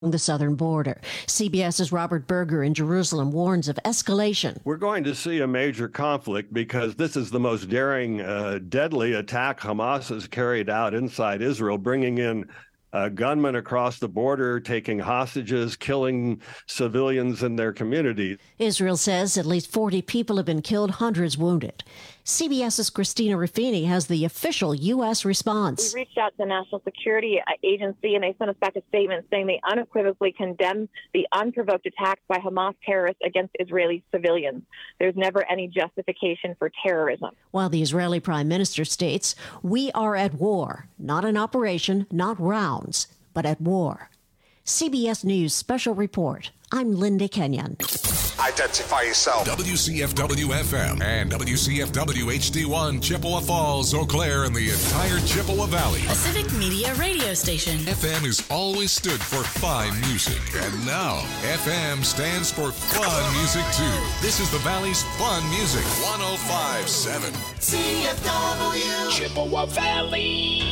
the southern border. CBS's Robert Berger in Jerusalem warns of escalation. We're going to see a major conflict because this is the most daring, deadly attack Hamas has carried out inside Israel, bringing in gunmen across the border, taking hostages, killing civilians in their community. Israel says at least 40 people have been killed, hundreds wounded. CBS's Christina Ruffini has the official U.S. response. We reached out to the National Security Agency, and they sent us back a statement saying they unequivocally condemn the unprovoked attacks by Hamas terrorists against Israeli civilians. There's never any justification for terrorism. While the Israeli prime minister states, we are at war, not an operation, not rounds, but at war. CBS News Special Report. I'm Linda Kenyon. Identify yourself. WCFW-FM and WCFW-HD1, Chippewa Falls, Eau Claire, and the entire Chippewa Valley. A civic media radio station. FM has always stood for fine music. And now, FM stands for fun music, too. This is the Valley's fun music. 105.7. CFW. Chippewa Valley.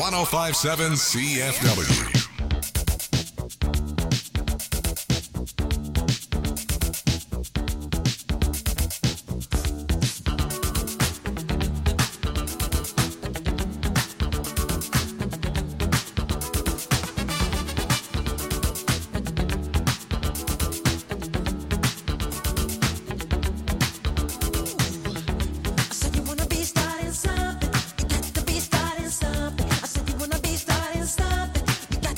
1057 CFW. Something. You got to be starting something. I said you wanna be starting something. You got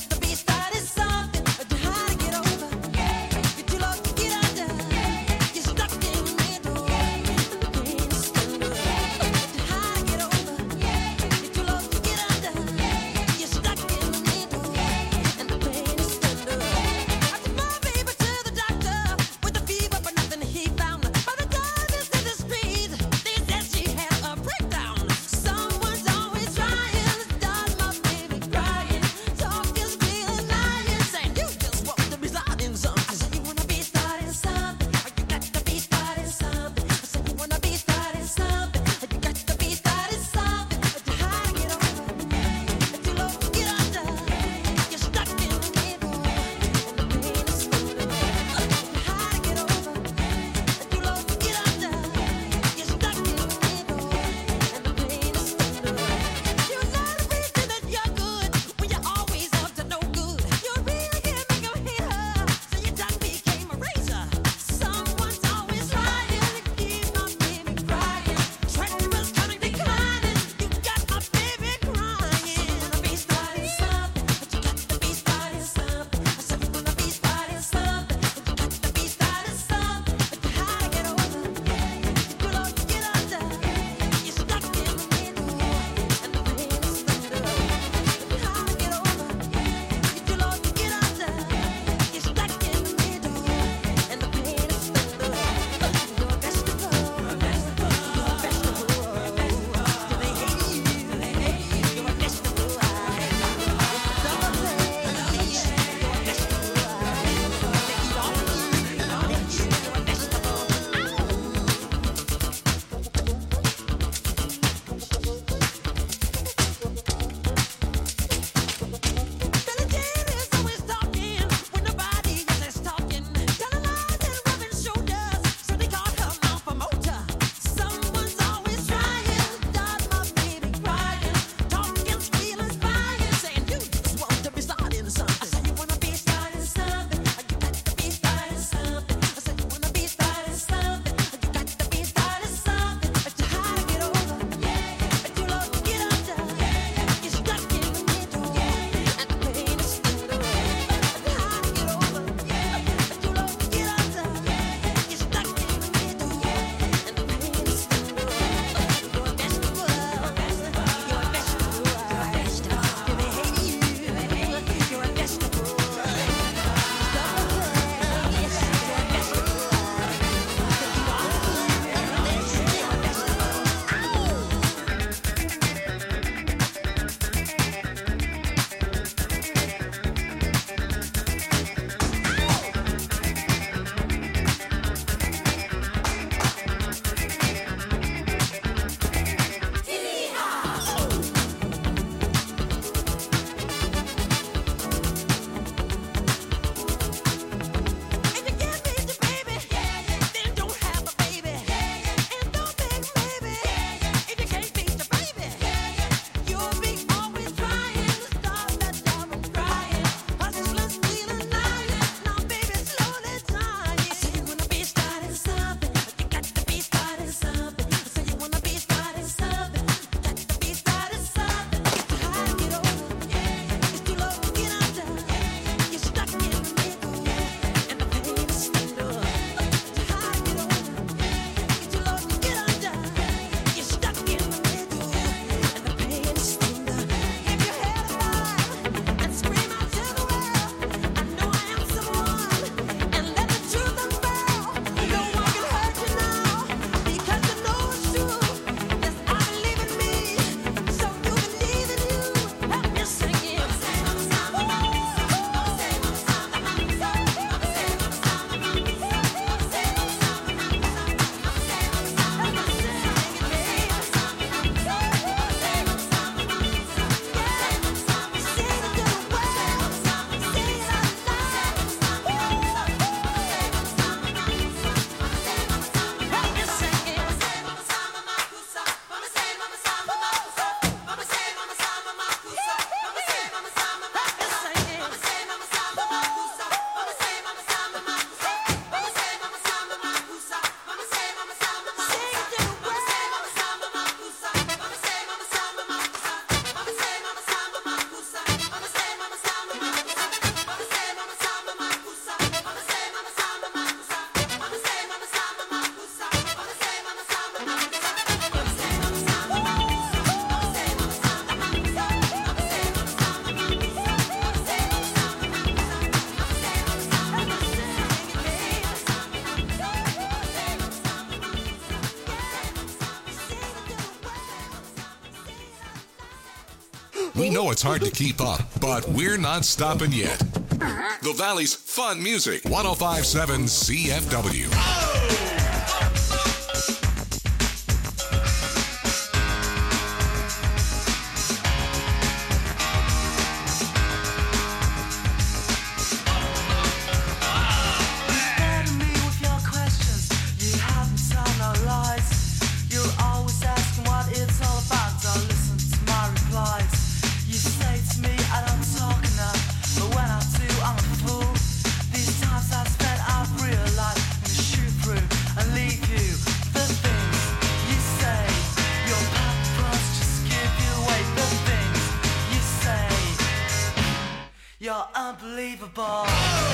We know it's hard to keep up, but we're not stopping yet. The Valley's fun music, 105.7 CFW. You're unbelievable.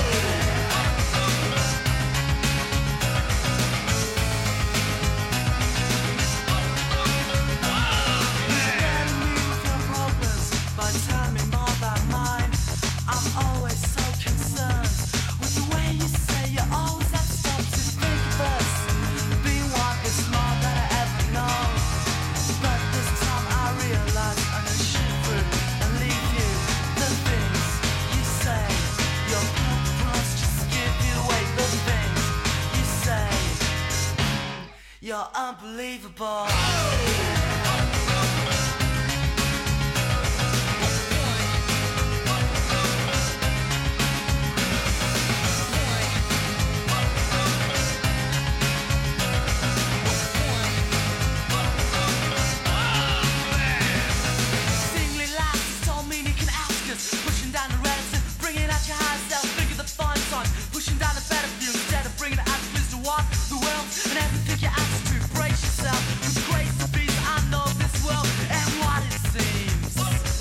You're unbelievable. Singly laughs, so mean you can ask us. Pushing down the reticence, bringing out your high self. Think of the fun song, pushing down the better view instead of bringing it out to what the world and everything you ask to brace yourself. With grace and peace, I know this world and what it seems.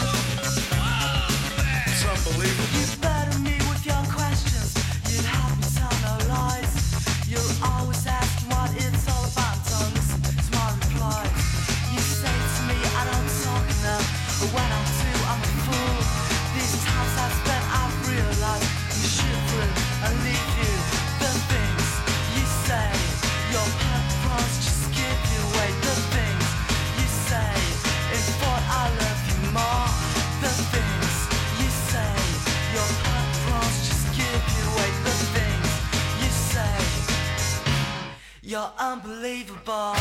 It's unbelievable. You better me with your questions. You'd have me tell no lies. You're always asking what it's all about. Don't listen to my replies. You say to me I don't talk enough, but when I do, I'm a fool. These times I've spent, I've realized you shoot through and leave you the things you say. Your purpose just give you away the things you say. In thought I love you more. The things you say. Your purpose just give you away the things you say. You're unbelievable.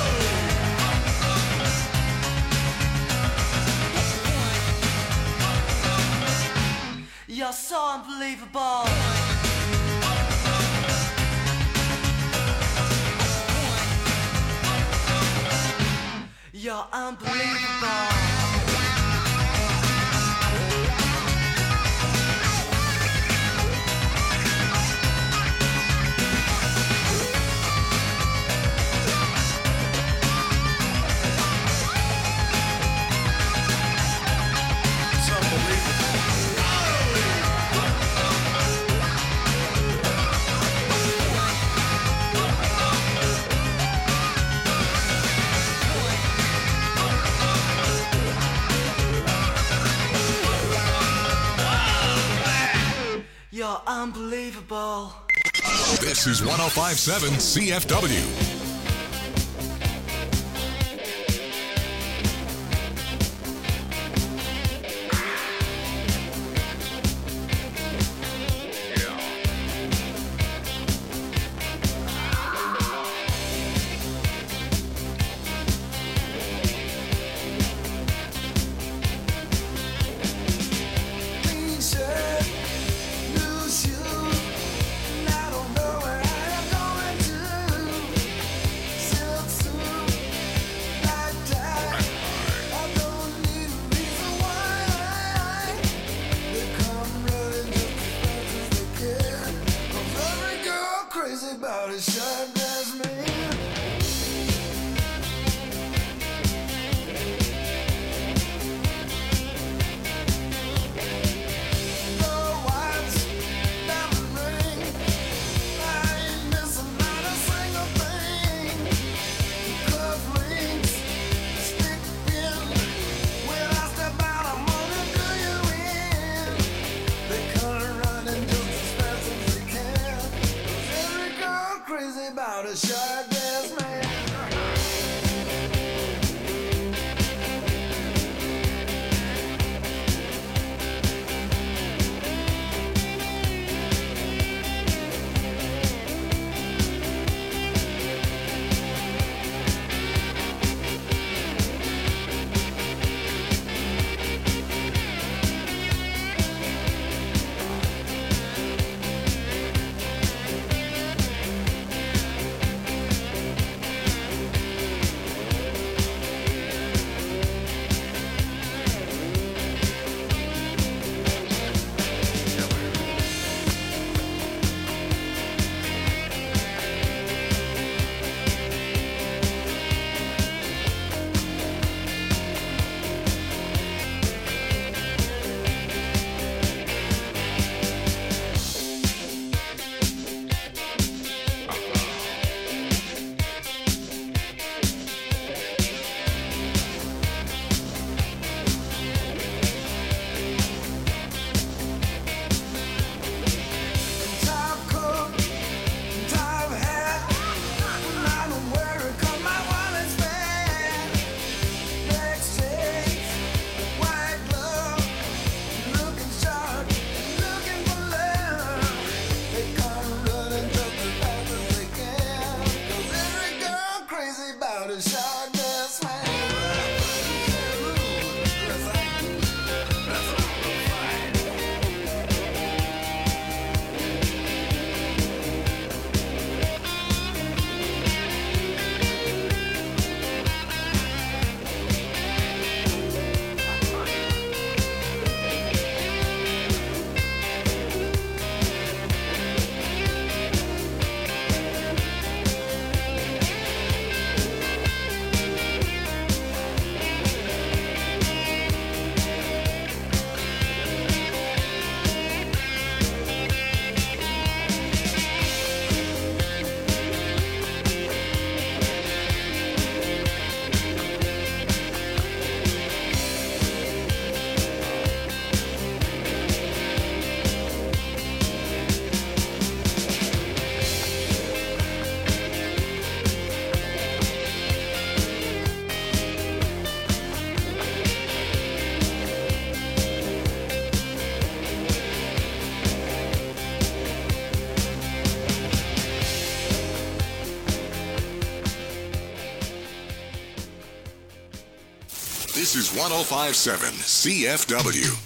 You're so unbelievable. You're unbelievable. You're unbelievable. This is 105.7 CFW. Lose you, and I don't know what I am going to. This is 105.7 CFW.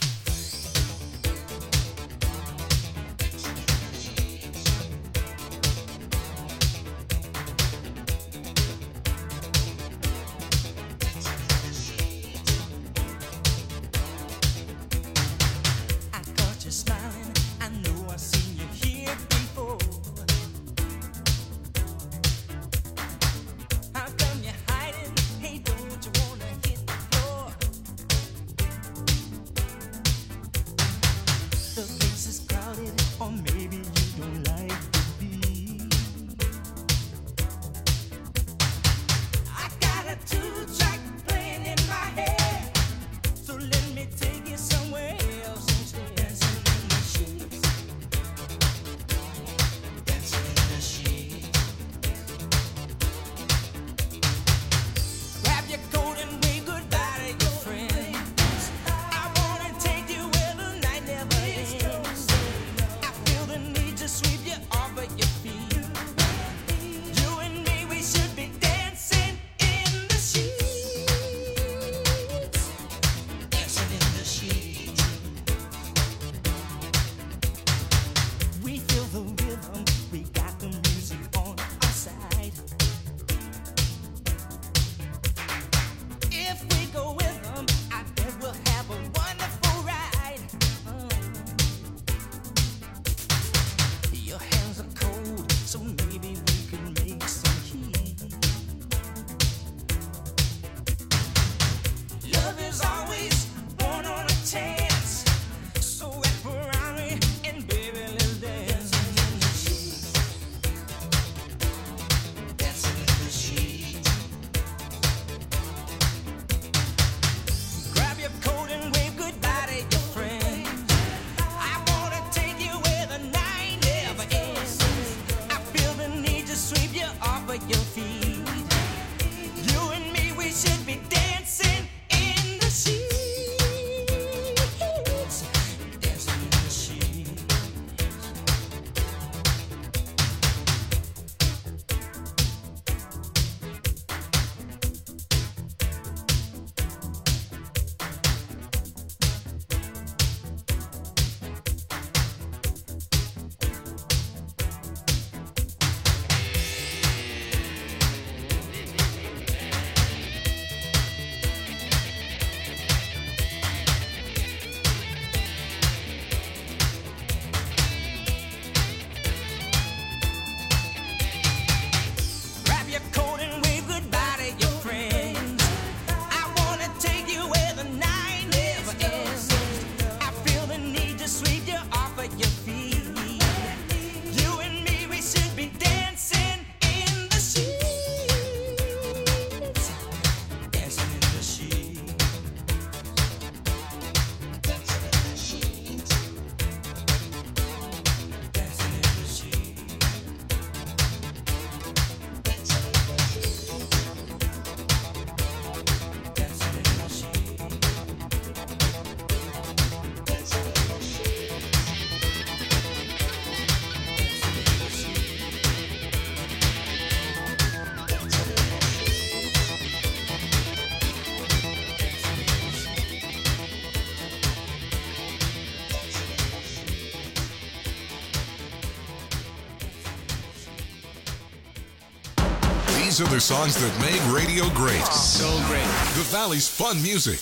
These are the songs that made radio great. So great. The Valley's fun music.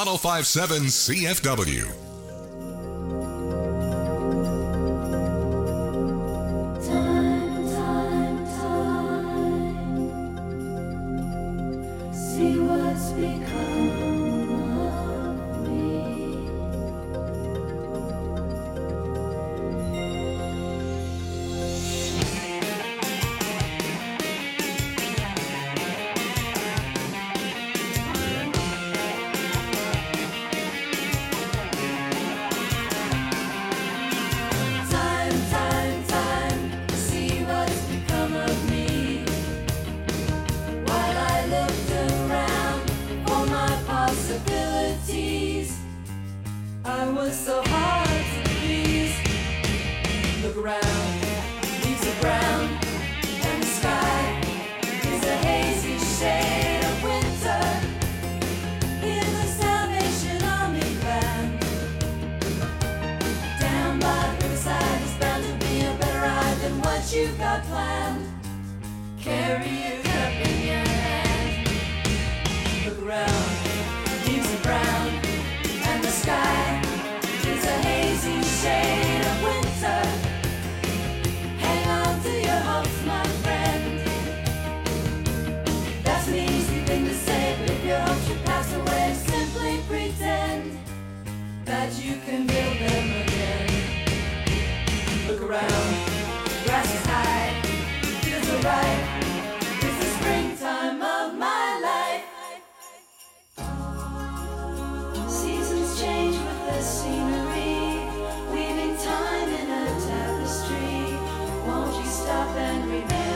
105.7 CFW. around, leaves are brown, and the sky is a hazy shade of winter. Hang on to your hopes, my friend. That's an easy thing to say, but if your hopes should pass away, simply pretend that you can build them again. Look around, grass is high, fields are ripe. It's the springtime of my life. Seasons change with the scenery, weaving time in a tapestry. Won't you stop and remember me?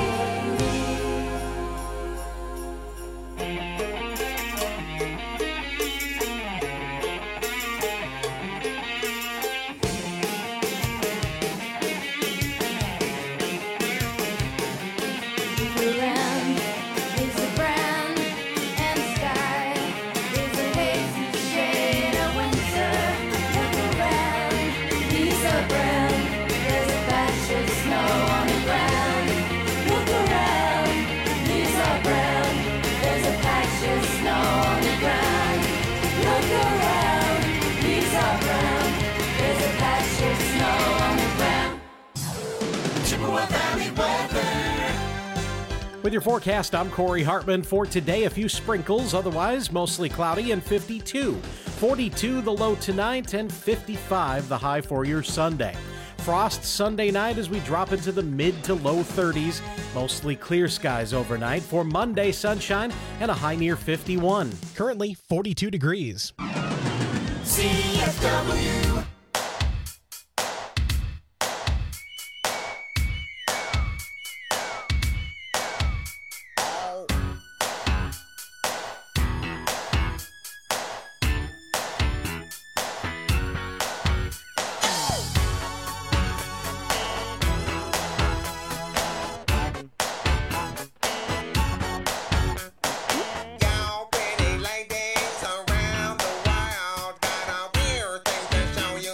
With your forecast, I'm Corey Hartman. For today, a few sprinkles, otherwise mostly cloudy and 52. 42 the low tonight and 55 the high for your Sunday. Frost Sunday night as we drop into the mid to low 30s. Mostly clear skies overnight. For Monday, sunshine and a high near 51. Currently 42 degrees. CFW. Y'all pretty ladies around the world got a weird thing to show you.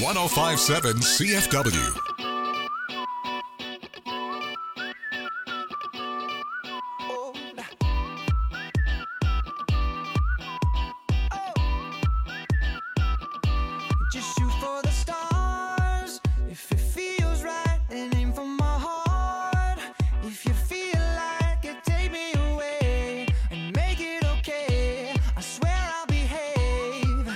1057 CFW. Just shoot for the stars if it feels right, and aim for my heart. If you feel like it, take me away and make it okay. I swear I'll behave.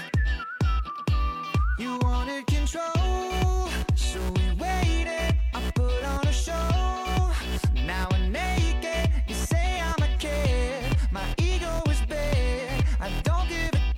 You wanted control, so we waited. I put on a show. Now we're naked. You say I'm a kid. My ego is big. I don't give a.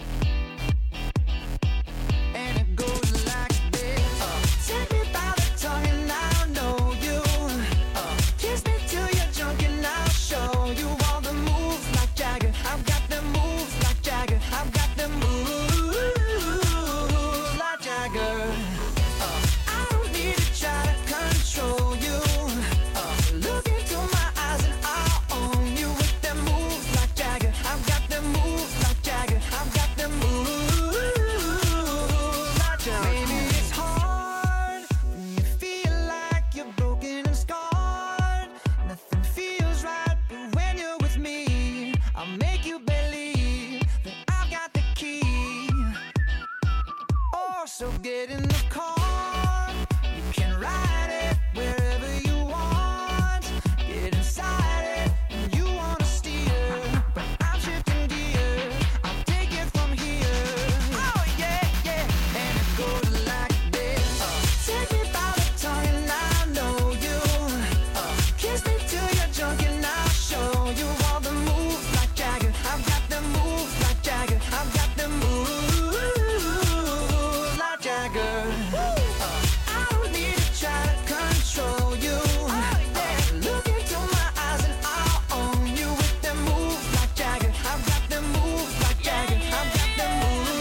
And it goes like this. Take me by the tongue and I'll know you. Kiss me till you're drunk and I'll show you all the moves like Jagger. I've got the moves like Jagger. I've got the moves like Jagger. I don't need to try to control you. Look into my eyes and I'll own you with them moves like Jagger. I've got the moves like Jagger. I've got the moves like Jagger. Maybe it's hard when you feel like you're broken and scarred. Nothing feels right, but when you're with me, I'll make you believe that I've got the key. Oh, so get in the car. You can ride it wherever you want. Get inside it and you wanna steer, but I'm shifting gears. I'll take it from here. Oh yeah, yeah. And it goes like this. Take me by the tongue and I know you. Kiss me till you're drunk and I'll show you all the moves like Jagger. I've got the moves like Jagger. I've got the moves like Jagger. I don't need to try to control you. Look into my eyes and I'll own you with the moves like Jagger. I've got the moves like Jagger. I've got the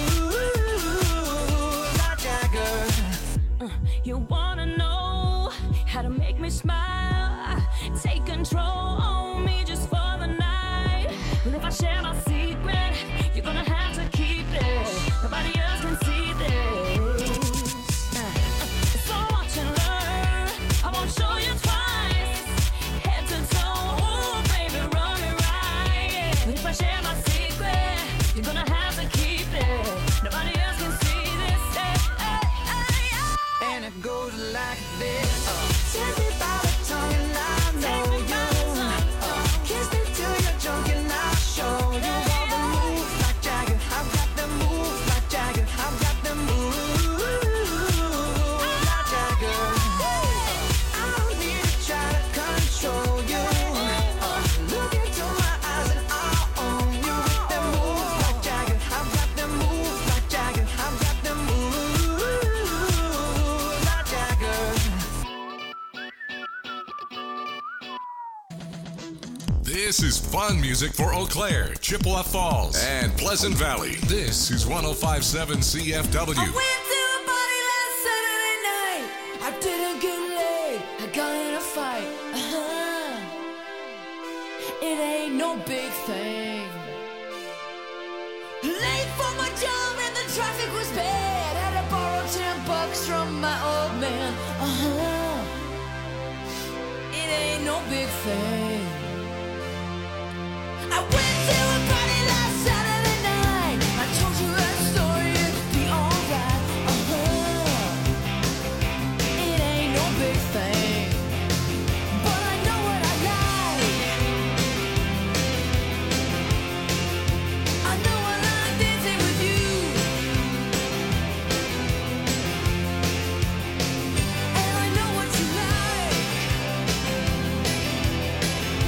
moves like Jagger. You wanna know how to make me smile? Take control on me just for the night. And if I share my secret, you're gonna have to keep it. Nobody else can see this. So watch and learn. I won't show you twice. Head to toe, ooh, baby, run me right. But if I share my secret, you're gonna have to keep it. Nobody else can see this. And it goes like this. Take me by the tongue and I know you. Kiss me till you're drunk and I'll show you all the moves like Jagger. I've got the moves like Jagger. I've got the moves like Jagger. I don't need to try to control you. Look into my eyes and I'll own you with the moves like Jagger. I've got the moves like Jagger. I've got the moves like Jagger. This is fun music for Eau Claire, Chippewa Falls, and Pleasant Valley. This is 1057 CFW. I went to a party last Saturday night. I didn't get laid. I got in a fight. It ain't no big thing. Late for my job and the traffic was bad. Had to borrow $10 from my old man. It ain't no big thing. I went to a party last Saturday night. I told you that story, it'd be alright. It ain't no big thing, but I know what I like. I know I like dancing with you, and I know what you like.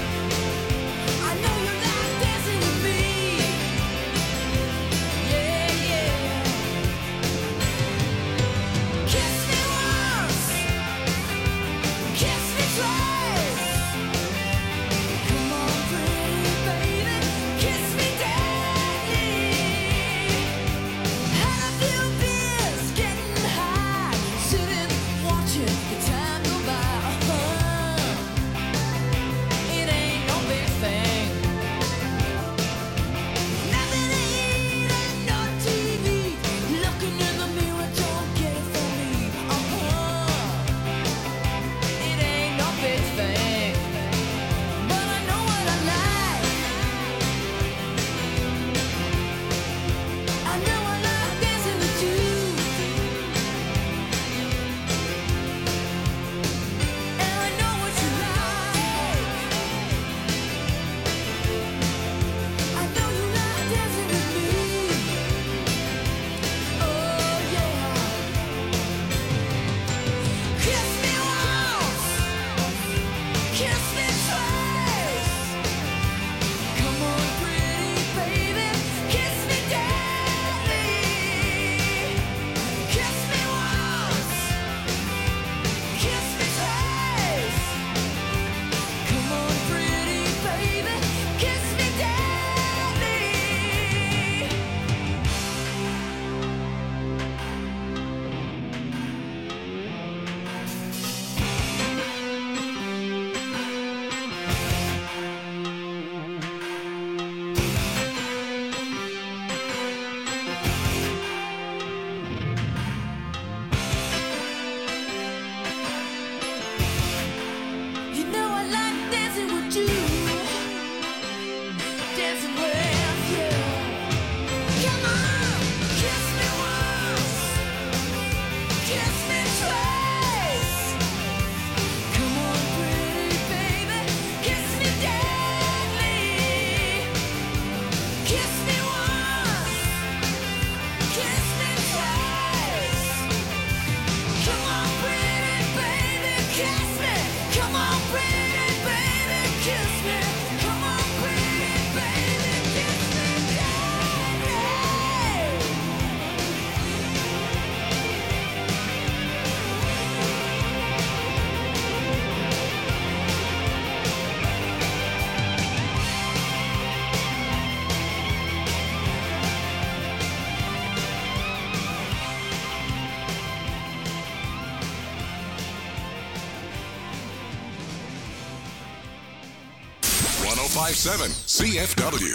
CFW.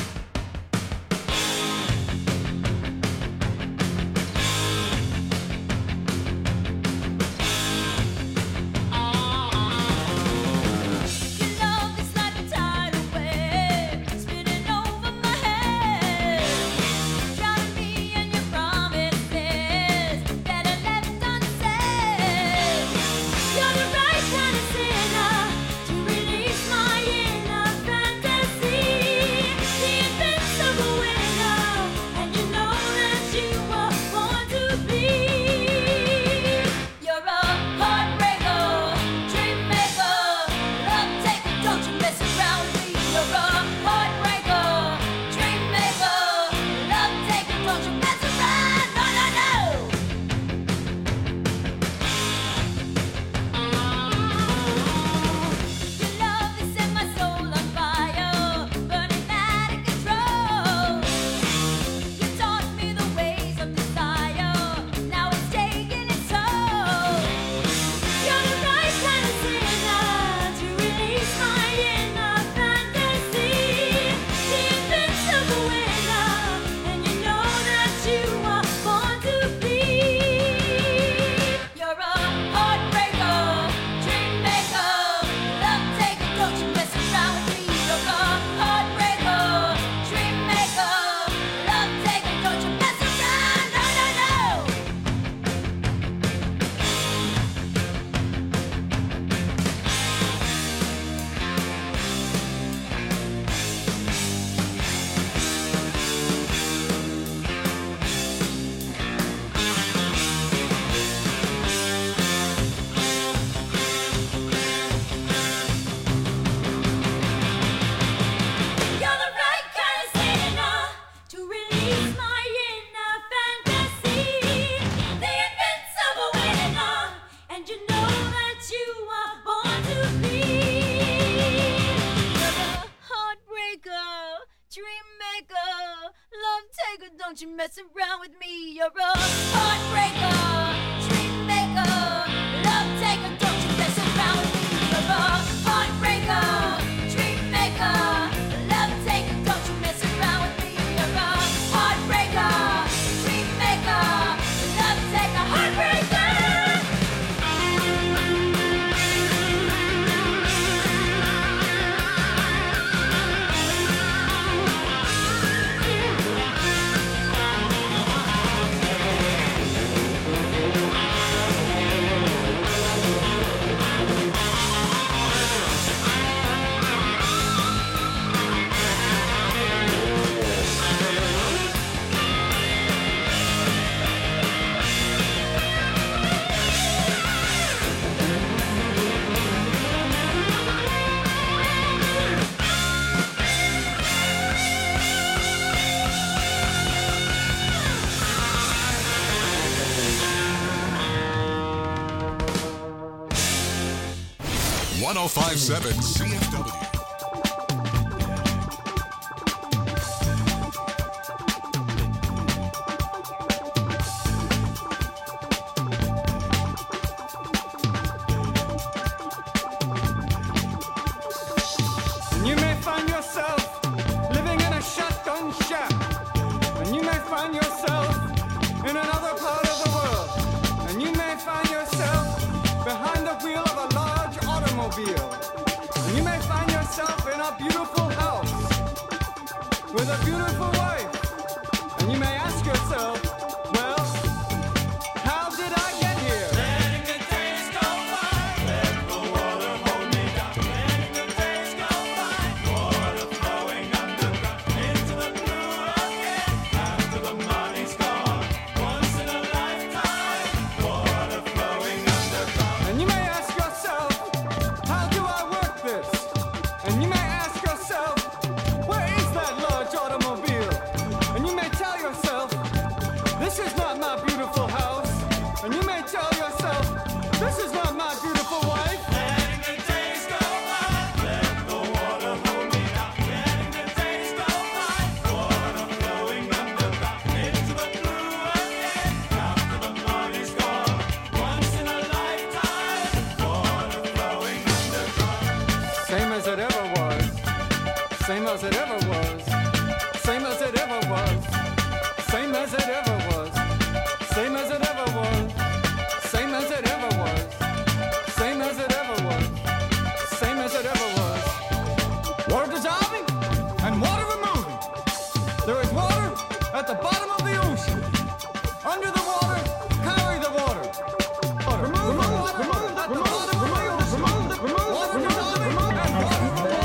Don't you mess around with me, you're a heartbreaker, dream maker, love taker. Don't you mess around with me, you're a heartbreaker, dream maker, love taker. Don't you mess around with me, you're a heartbreaker, dream maker, love taker, heartbreaker. .1057 CFW. You may find yourself living in a shotgun shack, and you may find yourself in another part of the world, and you may find yourself behind the wheel of a large automobile, and you may find yourself in a beautiful house with a beautiful wife, and you may ask yourself, well, how did I get here? Letting the days go by, let the water hold me down. Letting the days go by, water flowing underground into the blue again. After the money's gone, once in a lifetime, water flowing underground. And you may ask yourself, how do I work this? Same as it ever was. Same as it ever was. Same as it ever was. Same as it ever was. Same as it ever was. Same as it ever was. Same as it ever was. Water dissolving and water removing. There is water at the bottom of the ocean. Under the water, carry the water. Remove the water at the bottom of the ocean. Water dissolving and water removing.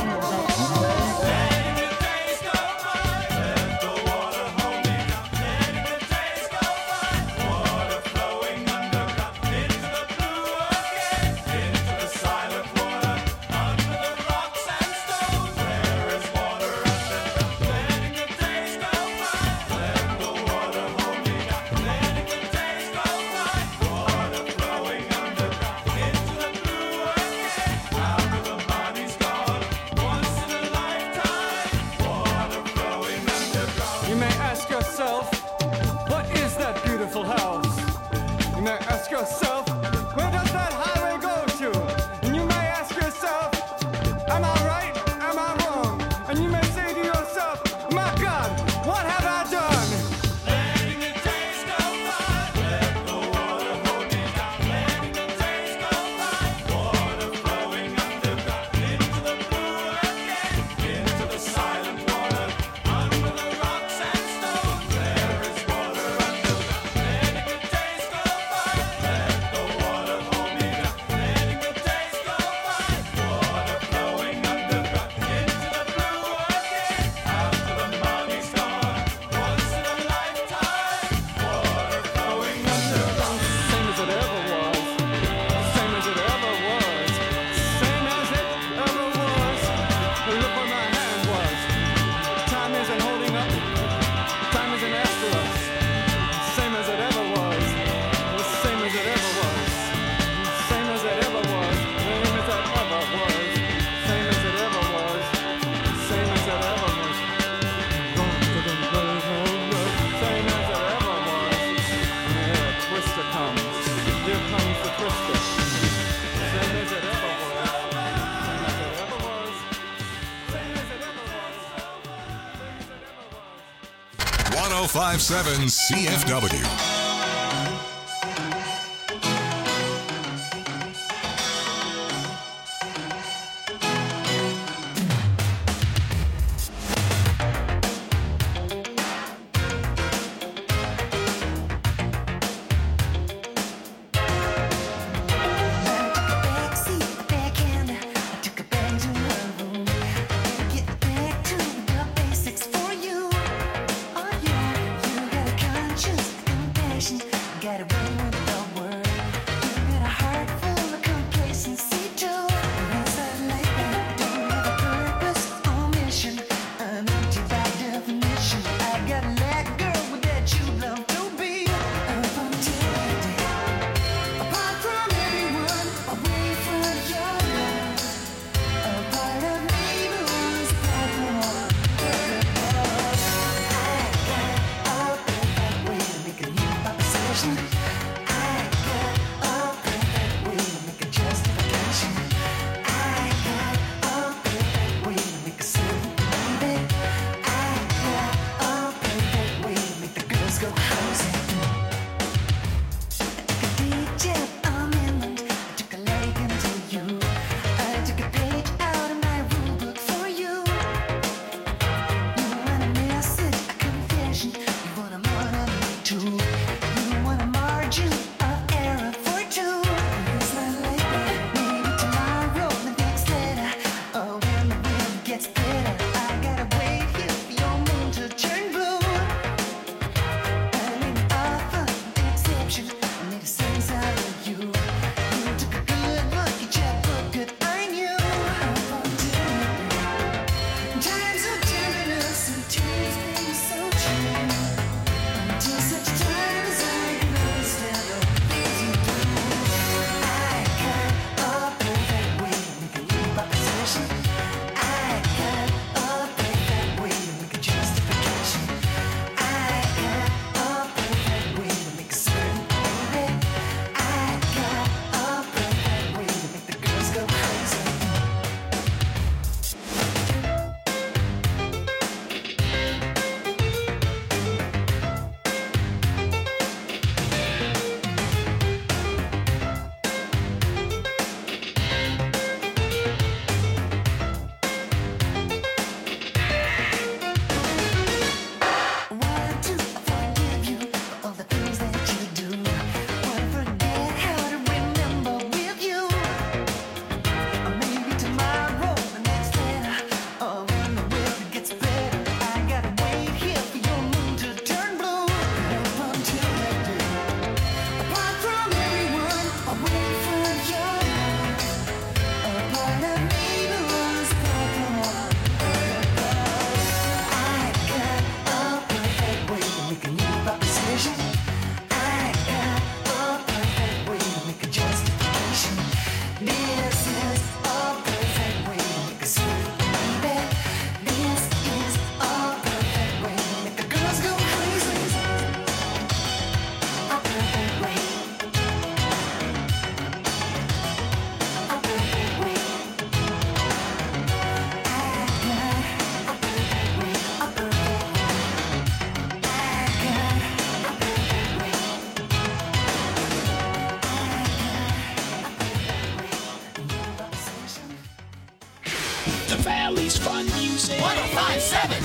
You may ask yourself, what is that beautiful house? You may ask yourself, where does that highway go to? And you may ask yourself, am I right? Am I wrong? And you may say to yourself, my God, what have I done? Letting the days go by, let the water hold me down. Letting the days go by, water flowing underground into the blue again, into the silent water, under the rocks and stones. There is water underground. Letting the days go by, let the water hold me down. Letting the days go by, water flowing underground into the blue again, after the money's gone. Once in a lifetime, water flowing underground. Same as it ever was. Same as it ever was. Same as it ever was. Look where my hand was. Time isn't holding up. Time isn't after us. Same as it ever was. Same as it ever was. Same as it ever was. Same as it ever was. Same as it ever was. Same as it ever was. Same as it ever was. Yeah, Twister comes. Here comes the Twister. Same as it ever was. Same as it ever was. Same as it ever was. Same as it ever was. 1057 CFW. Basics for you. Oh yeah, you got a conscience. The Valley's Fun Music. 105.7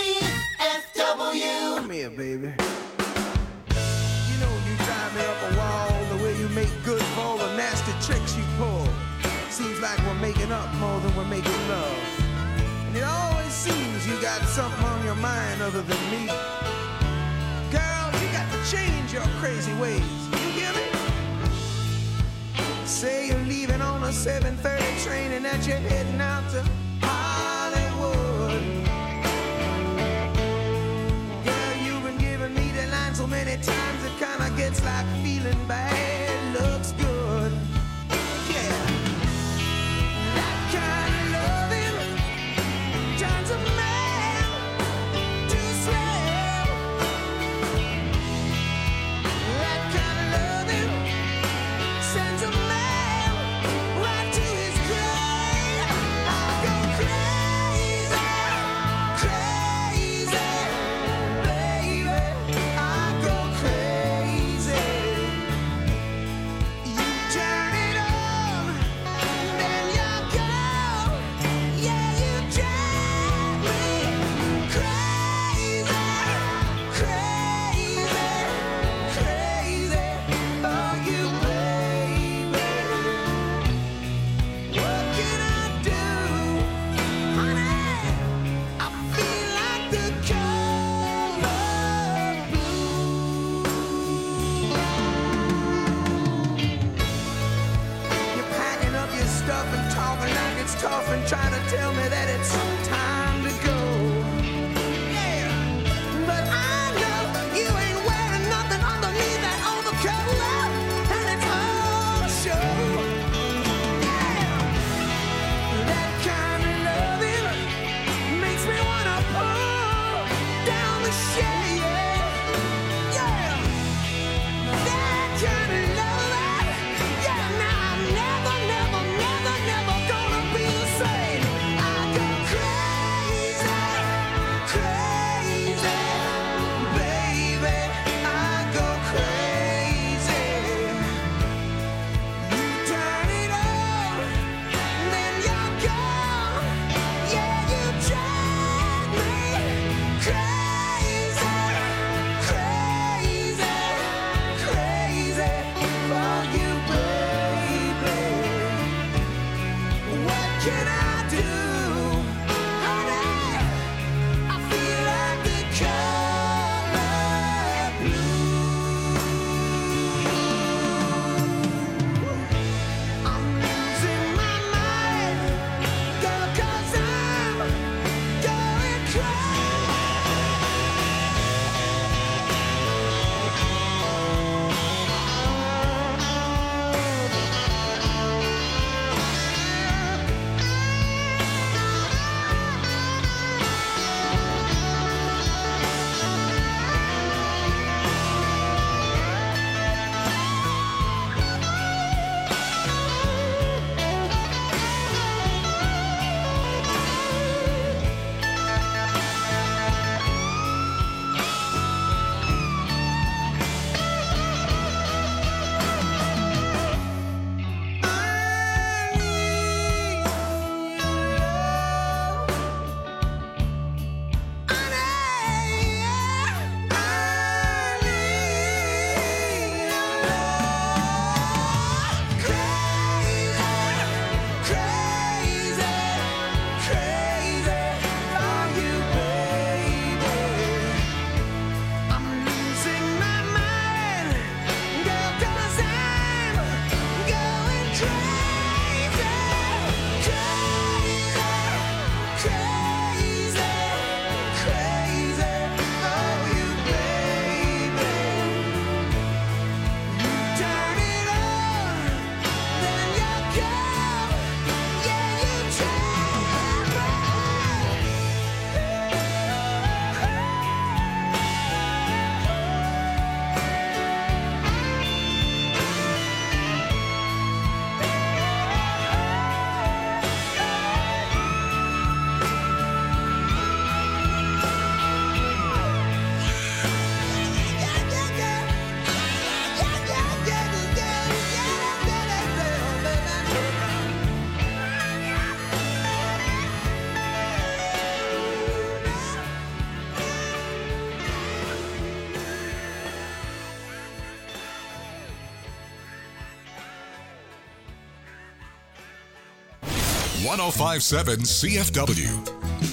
CFW. Come here, baby. You know you drive me up a wall, the way you make good for all the nasty tricks you pull. Seems like we're making up more than we're making love. And it always seems you got something on your mind other than me. Girl, you got to change your crazy ways. You hear me? Say you're leaving on a 7:30 train and that you're heading out to Hollywood. Girl, you've been giving me the line so many times it kinda gets like feeling bad looks good. Yeah. That kind of loving turns a man to slave. That kind of loving sends a man right to his grave. I go crazy, crazy, baby. I go crazy. You turn it on, then you go. Yeah, you drive me crazy, crazy, crazy. Oh, you baby. What can I do, honey? I feel like the color blue. You're packing up your stuff and talking like it's tough and trying to tell me that it's time to go. Yeah, but I know you ain't wearing nothing underneath that overcoat, and it's all show. Yeah, that kind of loving makes me wanna pull down the shade. Yeah, that kind of loving. Yeah, now I'm never, never, never, never gonna be the same. I go crazy. 1057 CFW.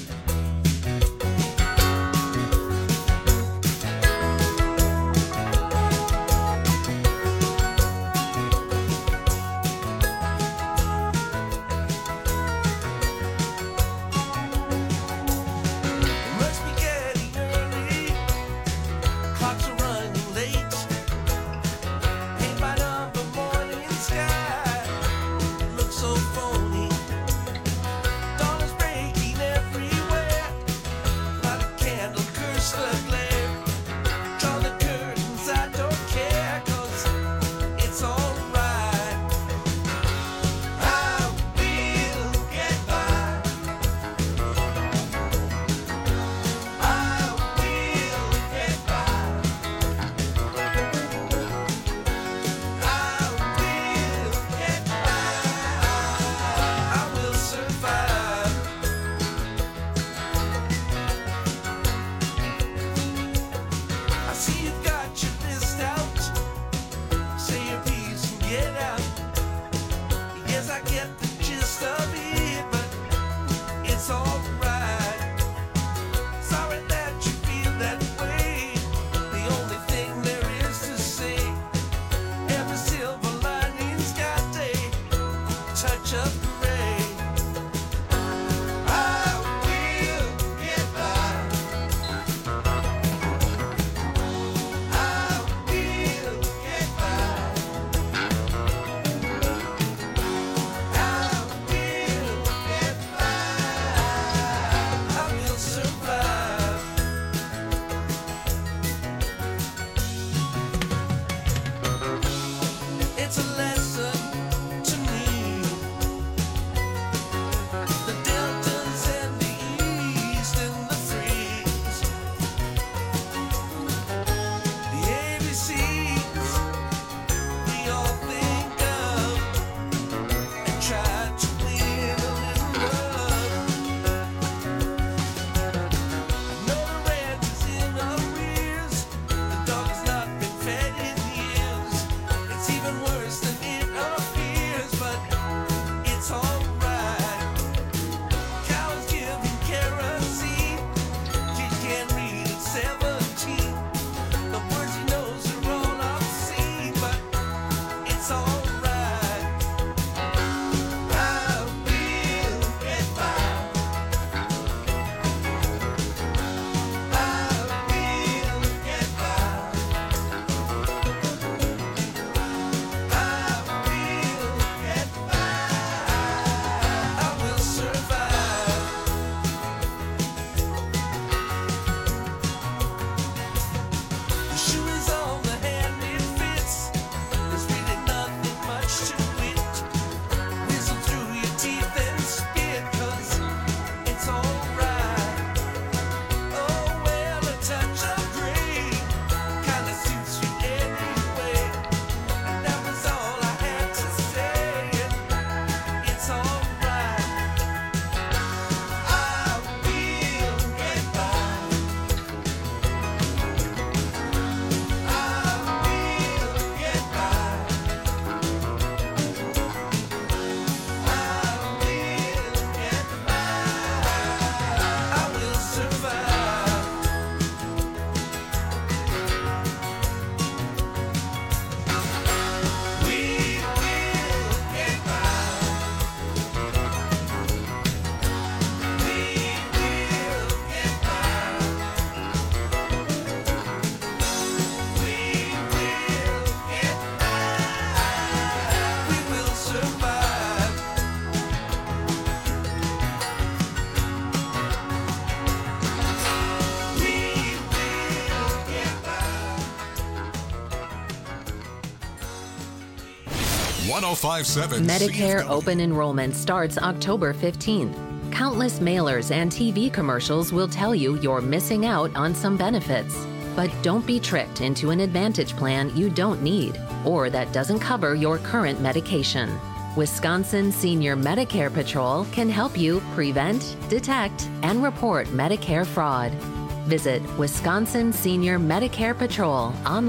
Medicare open enrollment starts October 15th. Countless mailers and TV commercials will tell you you're missing out on some benefits. But don't be tricked into an Advantage plan you don't need or that doesn't cover your current medication. Wisconsin Senior Medicare Patrol can help you prevent, detect, and report Medicare fraud. Visit Wisconsin Senior Medicare Patrol online.